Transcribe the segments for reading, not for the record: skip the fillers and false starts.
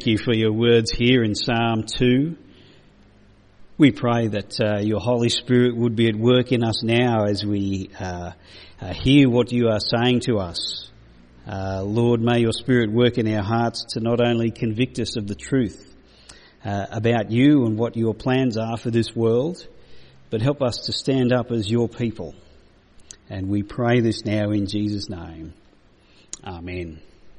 thank you for your words here in Psalm 2. We pray that your Holy Spirit would be at work in us now as we hear what you are saying to us. Lord, may your Spirit work in our hearts to not only convict us of the truth about you and what your plans are for this world, but help us to stand up as your people. And we pray this now in Jesus' name. Amen.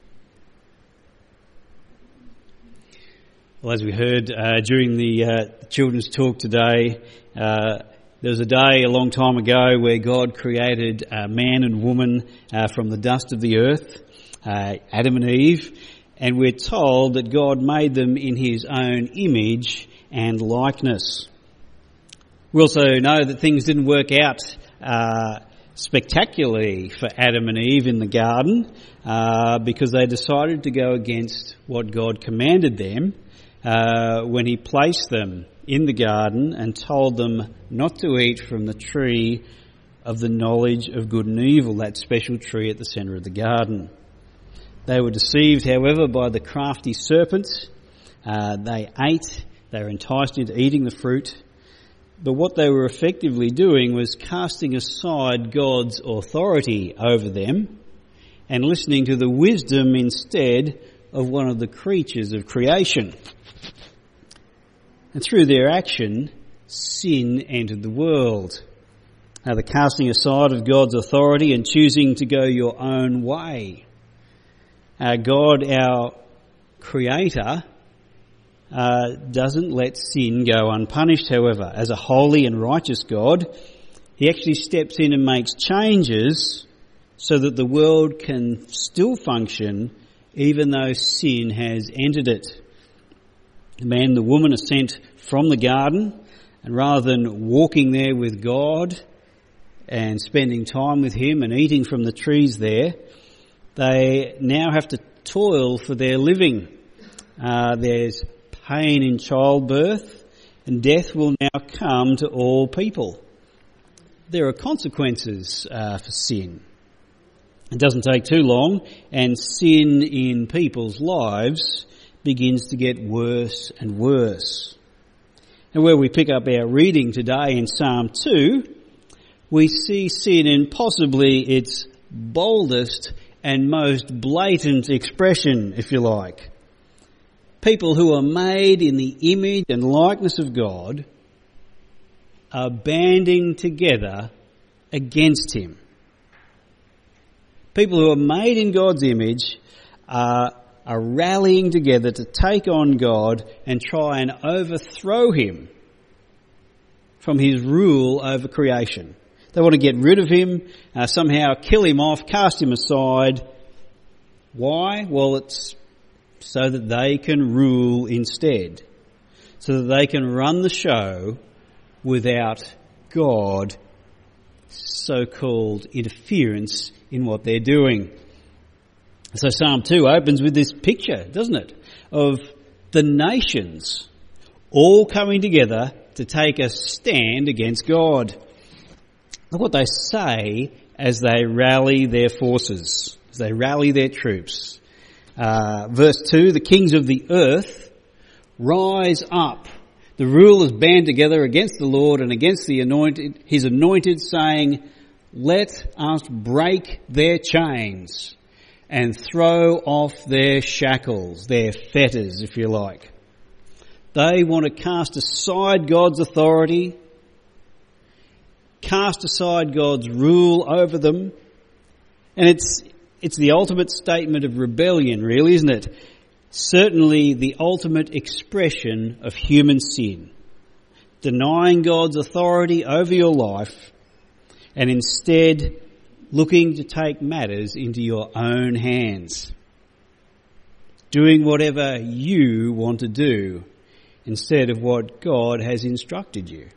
Well, as we heard during the children's talk today, there was a day a long time ago where God created man and woman from the dust of the earth, Adam and Eve, and we're told that God made them in his own image and likeness. We also know that things didn't work out spectacularly for Adam and Eve in the garden because they decided to go against what God commanded them when he placed them in the garden and told them not to eat from the tree of the knowledge of good and evil, that special tree at the centre of the garden. They were deceived, however, by the crafty serpent. They were enticed into eating the fruit. But what they were effectively doing was casting aside God's authority over them and listening to the wisdom instead of one of the creatures of creation. And through their action, sin entered the world. Now, the casting aside of God's authority and choosing to go your own way. God, our Creator, doesn't let sin go unpunished, however. As a holy and righteous God, he actually steps in and makes changes so that the world can still function even though sin has entered it. The man and the woman are sent from the garden, and rather than walking there with God and spending time with him and eating from the trees there, they now have to toil for their living. There's pain in childbirth, and death will now come to all people. There are consequences for sin. It doesn't take too long, and sin in people's lives begins to get worse and worse. And where we pick up our reading today in Psalm 2, we see sin in possibly its boldest and most blatant expression, if you like. People who are made in the image and likeness of God are banding together against him. People who are made in God's image are rallying together to take on God and try and overthrow him from his rule over creation. They want to get rid of him, somehow kill him off, cast him aside. Why? Well, it's so that they can rule instead, so that they can run the show without God so-called interference in what they're doing. So Psalm 2 opens with this picture, doesn't it, of the nations all coming together to take a stand against God. Look what they say as they rally their forces, as they rally their troops. Verse 2, the kings of the earth rise up. The rulers band together against the Lord and against his anointed, saying, let us break their chains and throw off their shackles, their fetters, if you like. They want to cast aside God's authority, cast aside God's rule over them. And it's the ultimate statement of rebellion, really, isn't it? Certainly the ultimate expression of human sin. Denying God's authority over your life and instead looking to take matters into your own hands. Doing whatever you want to do instead of what God has instructed you.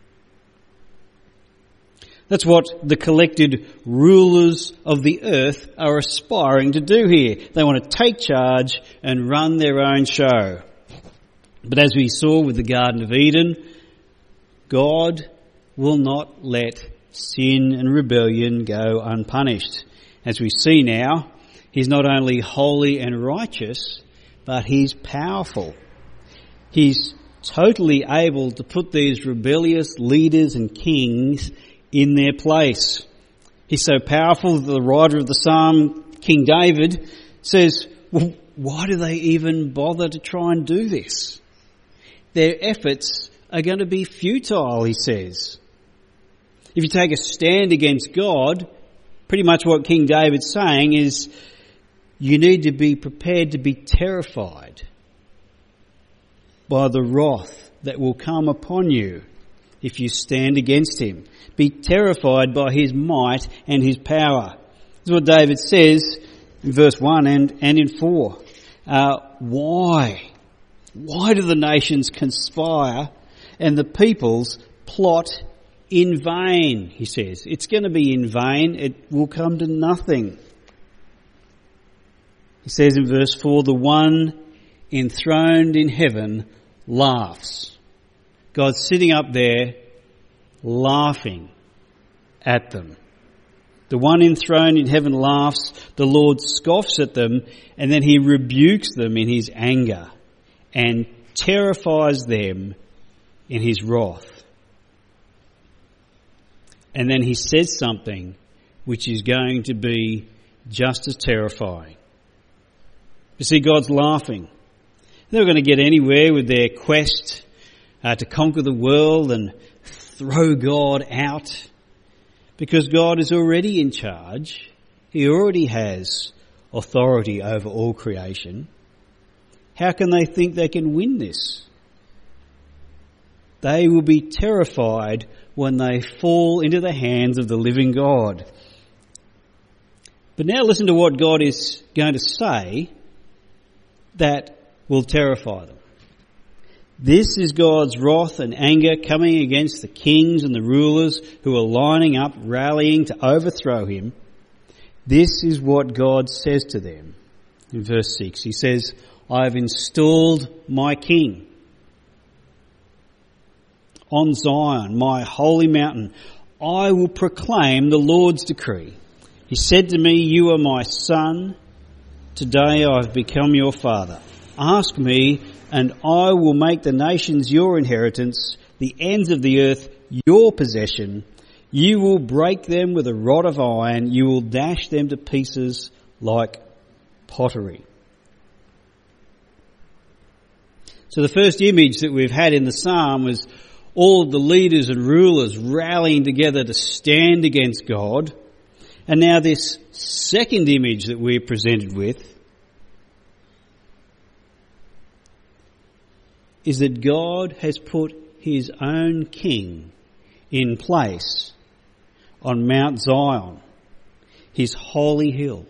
That's what the collected rulers of the earth are aspiring to do here. They want to take charge and run their own show. But as we saw with the Garden of Eden, God will not let sin and rebellion go unpunished. As we see now, he's not only holy and righteous, but he's powerful. He's totally able to put these rebellious leaders and kings in their place. He's so powerful that the writer of the psalm, King David, says, well, why do they even bother to try and do this? Their efforts are going to be futile, he says. If you take a stand against God, pretty much what King David's saying is you need to be prepared to be terrified by the wrath that will come upon you if you stand against him. Be terrified by his might and his power. This is what David says in verse 1 and in 4. Why? Why do the nations conspire and the peoples plot in vain, he says. It's going to be in vain. It will come to nothing. He says in verse 4, the one enthroned in heaven laughs. God's sitting up there laughing at them. The one enthroned in heaven laughs, the Lord scoffs at them, and then he rebukes them in his anger and terrifies them in his wrath. And then he says something which is going to be just as terrifying. You see, God's laughing. They're not going to get anywhere with their quest to conquer the world and throw God out, because God is already in charge. He already has authority over all creation. How can they think they can win this? They will be terrified when they fall into the hands of the living God. But now listen to what God is going to say that will terrify them. This is God's wrath and anger coming against the kings and the rulers who are lining up, rallying to overthrow him. This is what God says to them. In verse 6, he says, I have installed my king on Zion, my holy mountain. I will proclaim the Lord's decree. He said to me, you are my son. Today I have become your father. Ask me, and I will make the nations your inheritance, the ends of the earth your possession. You will break them with a rod of iron. You will dash them to pieces like pottery. So the first image that we've had in the psalm was all of the leaders and rulers rallying together to stand against God. And now this second image that we're presented with is that God has put his own king in place on Mount Zion, his holy hill.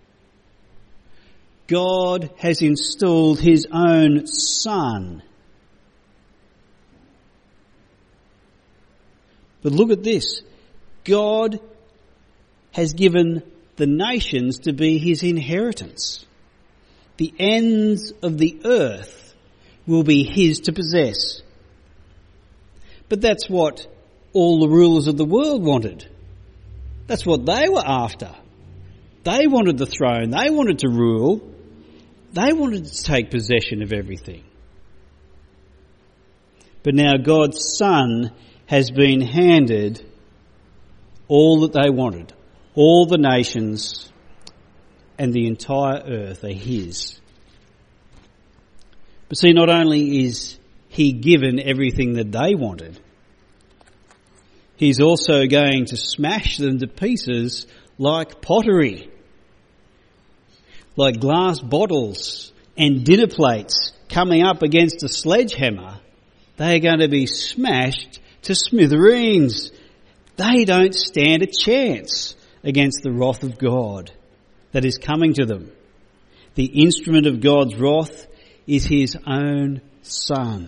God has installed his own son. But look at this. God has given the nations to be his inheritance. The ends of the earth will be his to possess. But that's what all the rulers of the world wanted. That's what they were after. They wanted the throne. They wanted to rule. They wanted to take possession of everything. But now God's Son has been handed all that they wanted. All the nations and the entire earth are his. But see, not only is he given everything that they wanted, he's also going to smash them to pieces like pottery, like glass bottles and dinner plates coming up against a sledgehammer. They are going to be smashed to smithereens. They don't stand a chance against the wrath of God that is coming to them. The instrument of God's wrath is his own Son.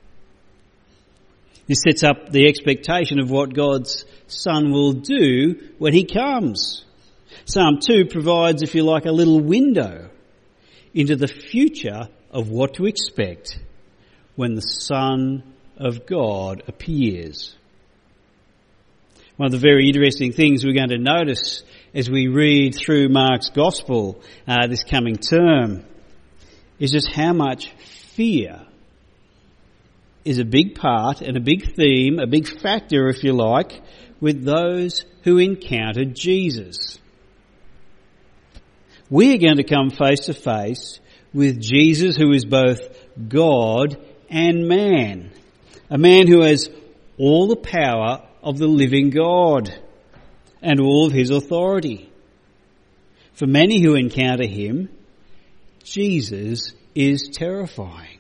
This sets up the expectation of what God's Son will do when he comes. Psalm 2 provides, if you like, a little window into the future of what to expect when the Son of God appears. One of the very interesting things we're going to notice as we read through Mark's Gospel this coming term is just how much fear is a big part and a big theme, a big factor, if you like, with those who encountered Jesus. We are going to come face to face with Jesus, who is both God and man. A man who has all the power of the living God and all of his authority. For many who encounter him, Jesus is terrifying.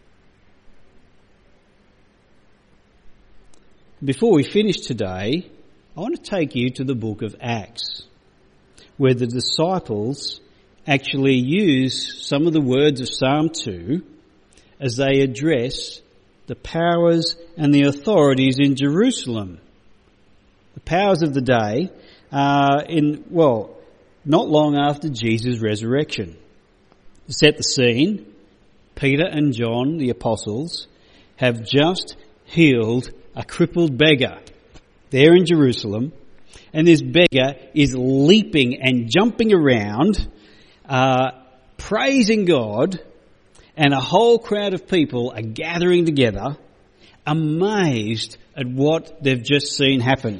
Before we finish today, I want to take you to the book of Acts, where the disciples actually use some of the words of Psalm 2 as they address the powers and the authorities in Jerusalem. The powers of the day not long after Jesus' resurrection. To set the scene, Peter and John, the apostles, have just healed a crippled beggar there in Jerusalem, and this beggar is leaping and jumping around, praising God, and a whole crowd of people are gathering together, amazed at what they've just seen happen.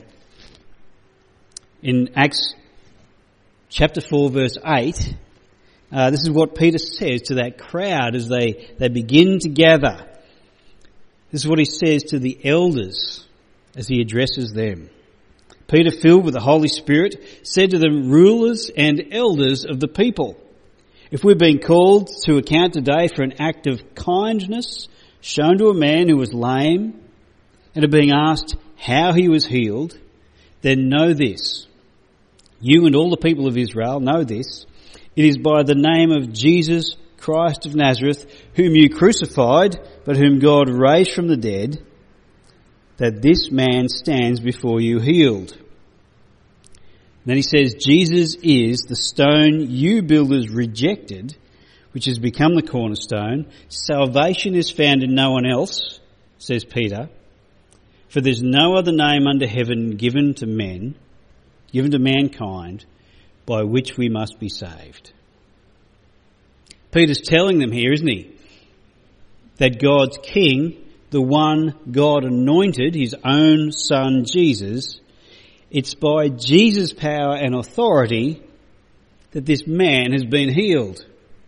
In Acts chapter 4 verse 8, this is what Peter says to that crowd as they begin to gather. This is what he says to the elders as he addresses them. Peter, filled with the Holy Spirit, said to them, "Rulers and elders of the people, if we've been called to account today for an act of kindness shown to a man who was lame, and are being asked how he was healed, then know this. You and all the people of Israel know this. It is by the name of Jesus Christ of Nazareth, whom you crucified, but whom God raised from the dead, that this man stands before you healed." And then he says, "Jesus is the stone you builders rejected, which has become the cornerstone. Salvation is found in no one else," says Peter, "for there's no other name under heaven given to mankind, by which we must be saved." Peter's telling them here, isn't he, that God's King, the one God anointed, his own Son Jesus, it's by Jesus' power and authority that this man has been healed.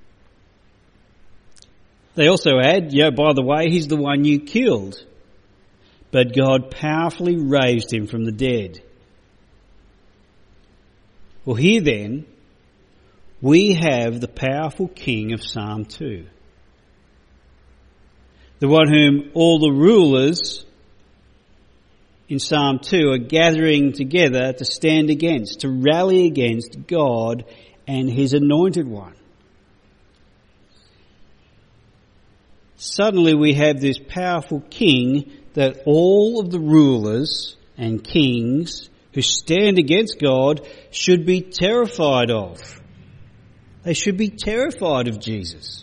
They also add, by the way, he's the one you killed, but God powerfully raised him from the dead. Well, here then, we have the powerful King of Psalm 2. The one whom all the rulers in Psalm 2 are gathering together to stand against, to rally against God and his anointed one. Suddenly we have this powerful king that all of the rulers and kings who stand against God should be terrified of. They should be terrified of Jesus.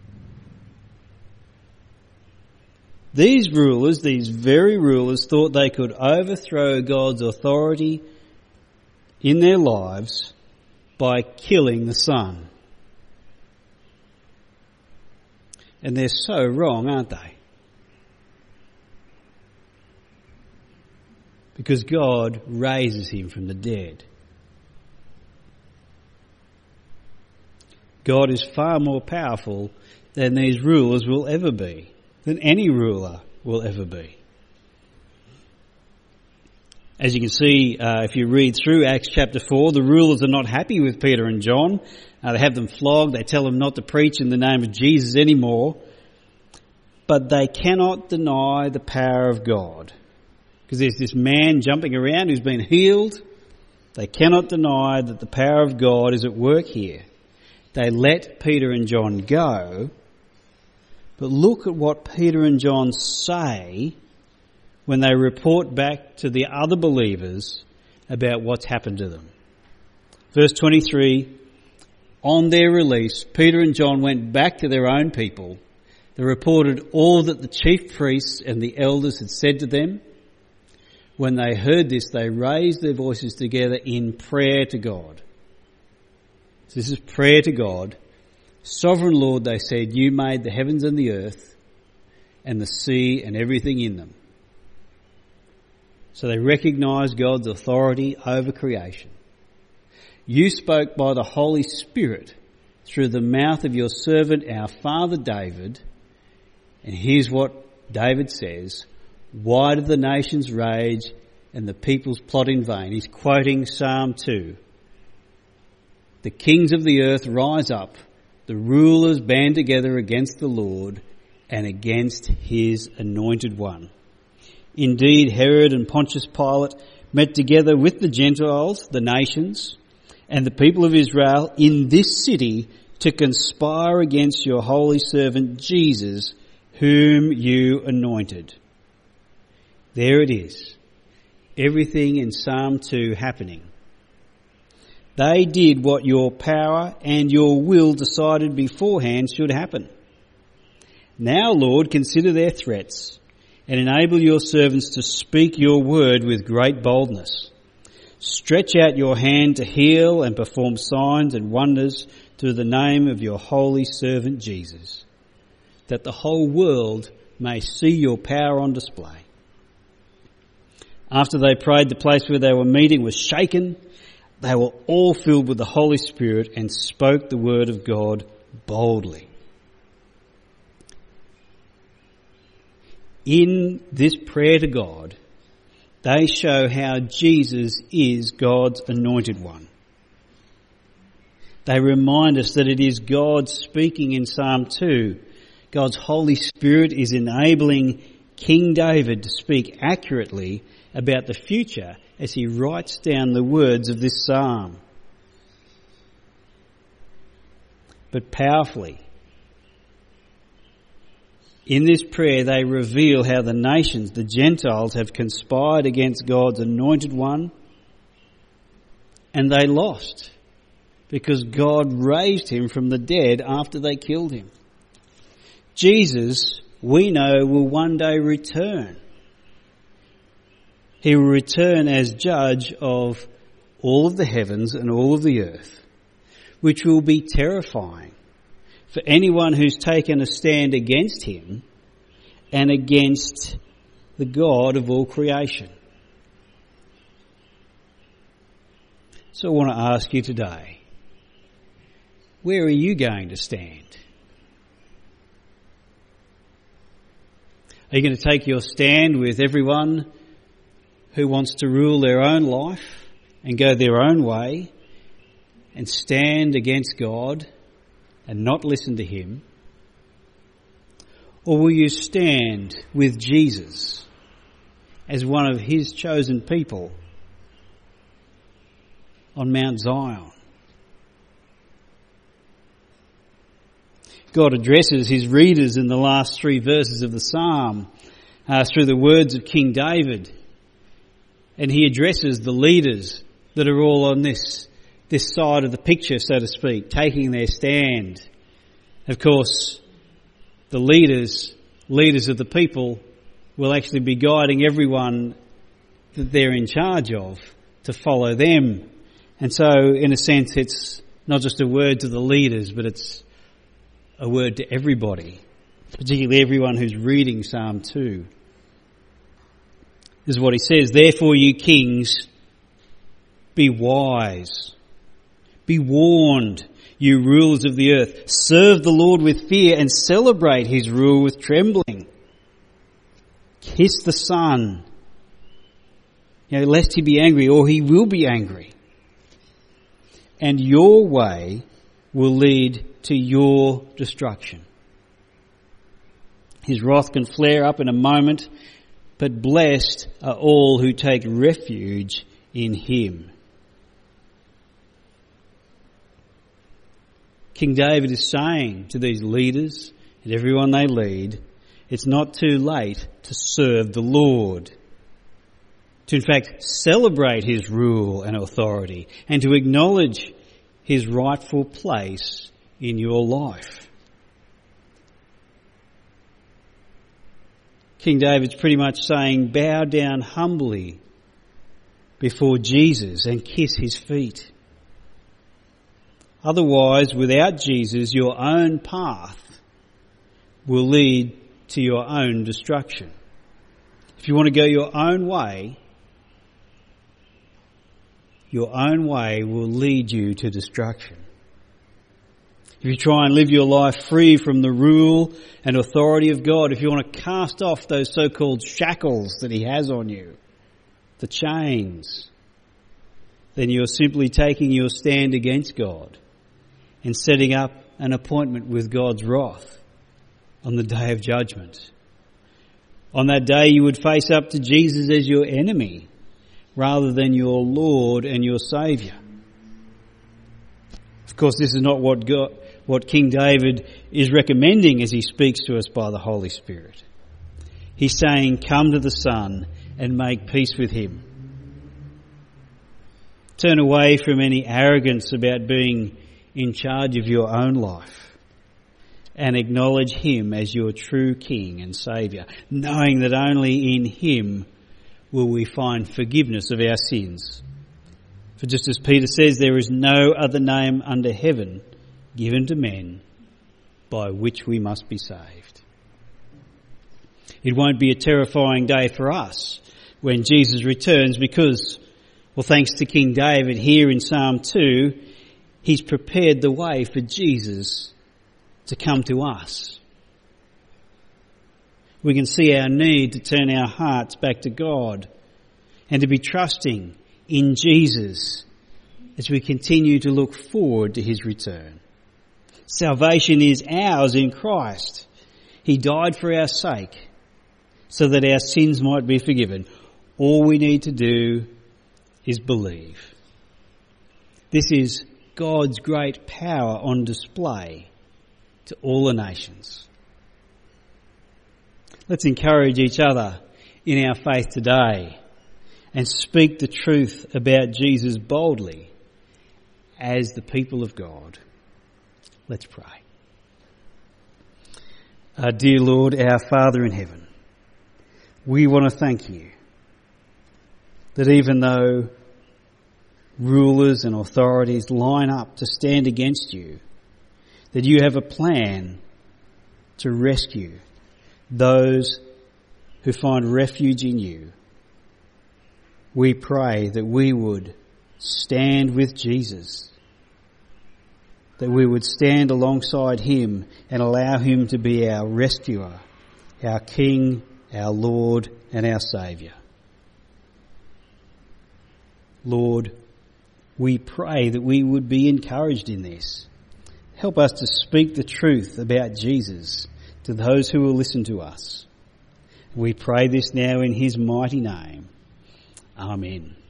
These rulers, these very rulers, thought they could overthrow God's authority in their lives by killing the Son. And they're so wrong, aren't they? Because God raises him from the dead. God is far more powerful than these rulers will ever be, than any ruler will ever be. As you can see, if you read through Acts chapter 4, the rulers are not happy with Peter and John. They have them flogged. They tell them not to preach in the name of Jesus anymore. But they cannot deny the power of God. Because there's this man jumping around who's been healed. They cannot deny that the power of God is at work here. They let Peter and John go. But look at what Peter and John say when they report back to the other believers about what's happened to them. Verse 23, on their release, Peter and John went back to their own people. They reported all that the chief priests and the elders had said to them. When they heard this, they raised their voices together in prayer to God. So this is prayer to God. Sovereign Lord, they said, you made the heavens and the earth and the sea and everything in them. So they recognised God's authority over creation. You spoke by the Holy Spirit through the mouth of your servant, our father David. And here's what David says: why do the nations rage and the peoples plot in vain? He's quoting Psalm 2. The kings of the earth rise up, the rulers band together against the Lord and against his anointed one. Indeed, Herod and Pontius Pilate met together with the Gentiles, the nations, and the people of Israel in this city to conspire against your holy servant Jesus, whom you anointed. There it is. Everything in Psalm 2 happening. They did what your power and your will decided beforehand should happen. Now, Lord, consider their threats and enable your servants to speak your word with great boldness. Stretch out your hand to heal and perform signs and wonders through the name of your holy servant Jesus, that the whole world may see your power on display. After they prayed, the place where they were meeting was shaken. They were all filled with the Holy Spirit and spoke the word of God boldly. In this prayer to God, they show how Jesus is God's anointed one. They remind us that it is God speaking in Psalm 2. God's Holy Spirit is enabling King David to speak accurately about the future as he writes down the words of this psalm. But powerfully, in this prayer they reveal how the nations, the Gentiles, have conspired against God's anointed one, and they lost because God raised him from the dead after they killed him. Jesus, we know, will one day return. He will return as judge of all of the heavens and all of the earth, which will be terrifying for anyone who's taken a stand against him and against the God of all creation. So I want to ask you today, where are you going to stand? Are you going to take your stand with everyone who wants to rule their own life and go their own way and stand against God and not listen to him? Or will you stand with Jesus as one of his chosen people on Mount Zion? God addresses his readers in the last 3 verses of the psalm through the words of King David. And he addresses the leaders that are all on this side of the picture, so to speak, taking their stand. Of course, the leaders of the people will actually be guiding everyone that they're in charge of to follow them. And so, in a sense, it's not just a word to the leaders, but it's a word to everybody, particularly everyone who's reading Psalm 2. This is what he says: therefore, you kings, be wise. Be warned, you rulers of the earth. Serve the Lord with fear and celebrate his rule with trembling. Kiss the Son, lest he be angry, or he will be angry. And your way will lead to your destruction. His wrath can flare up in a moment, but blessed are all who take refuge in him. King David is saying to these leaders and everyone they lead, it's not too late to serve the Lord, to in fact celebrate his rule and authority, and to acknowledge his rightful place in your life. King David's pretty much saying, bow down humbly before Jesus and kiss his feet. Otherwise, without Jesus, your own path will lead to your own destruction. If you want to go your own way will lead you to destruction. If you try and live your life free from the rule and authority of God, if you want to cast off those so-called shackles that He has on you, the chains, then you're simply taking your stand against God and setting up an appointment with God's wrath on the day of judgment. On that day you would face up to Jesus as your enemy rather than your Lord and your Saviour. Of course, this is not what King David is recommending as he speaks to us by the Holy Spirit. He's saying, come to the Son and make peace with Him. Turn away from any arrogance about being in charge of your own life and acknowledge Him as your true King and Saviour, knowing that only in Him will we find forgiveness of our sins. For just as Peter says, there is no other name under heaven given to men by which we must be saved. It won't be a terrifying day for us when Jesus returns because, well, thanks to King David here in Psalm 2, he's prepared the way for Jesus to come to us. We can see our need to turn our hearts back to God and to be trusting in Jesus as we continue to look forward to His return. Salvation is ours in Christ. He died for our sake so that our sins might be forgiven. All we need to do is believe. This is God's great power on display to all the nations. Let's encourage each other in our faith today and speak the truth about Jesus boldly as the people of God. Let's pray. Our dear Lord, our Father in heaven, we want to thank You that even though rulers and authorities line up to stand against You, that You have a plan to rescue those who find refuge in You. We pray that we would stand with Jesus, that we would stand alongside Him and allow Him to be our rescuer, our King, our Lord and our Saviour. Lord, we pray that we would be encouraged in this. Help us to speak the truth about Jesus to those who will listen to us. We pray this now in His mighty name. Amen.